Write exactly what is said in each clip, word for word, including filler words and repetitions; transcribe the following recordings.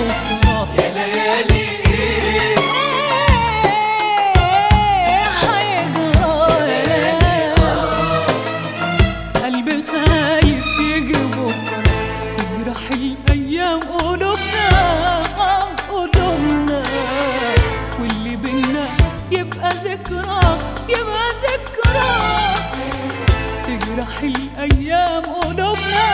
بكرة. يا ليالي ايه هيجرى يا ليالي، قلبي خايف يجي بكرة تجرح الأيام قلوبنا قلوبنا، واللي بينا يبقى ذكرى يبقى ذكرى، تجرح الأيام قلوبنا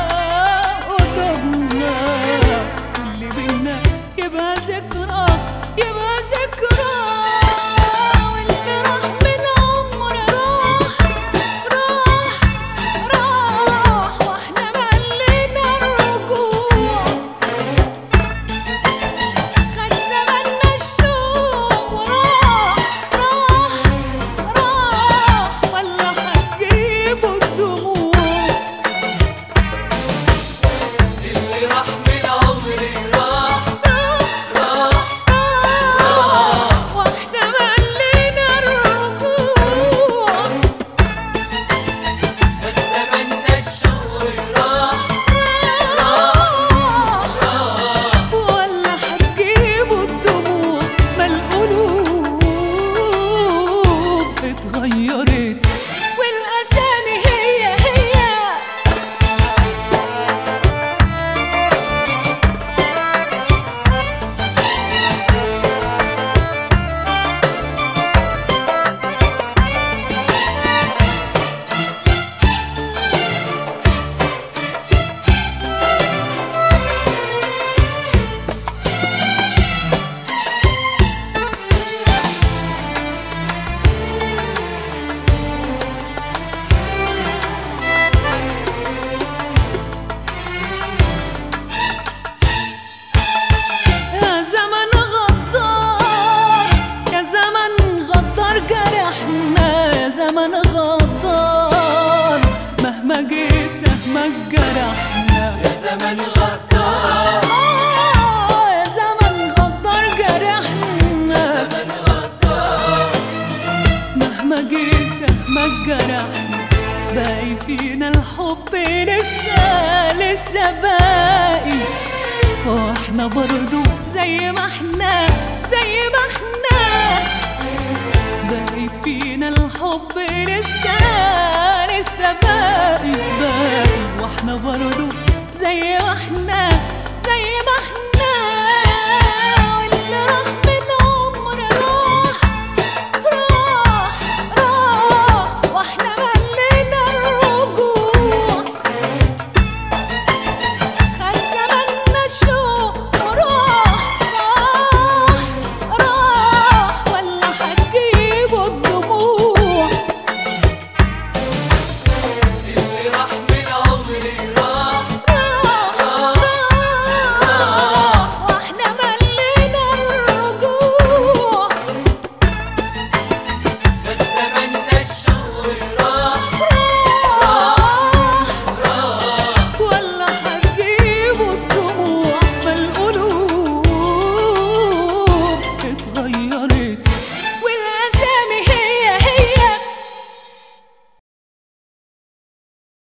قلوبنا، واللي بينا يبقى ذكرى يبقى ذكرى. واللي راح من عمر راح راح راح، واحنا ملينا الرجوع، خد زماننا الشوق وراح راح راح، ولا هتجيبوا الدموع. اللي راح من عمري راح راح واحنا ملينا الرجوع، خد زماننا الشوق راح راح، ولا هتجيبوا الدموع. ما القلوب اتغيرت والأسامي هي هي. يا زمن غدار يا زمن غدار جرحنا، يا زمن غدار مهما جه سهمك جرحنا. يا زمن غدار آه يا زمن غدار جرحنا، زمن غدار مهما جه سهمك جرحنا، باقي فينا الحب لسه لسه باقي، واحنا برضو زي ما احنا زي ما احنا، باقي فينا الحب لسه لسه باقي باقي، واحنا برضو زي ما احنا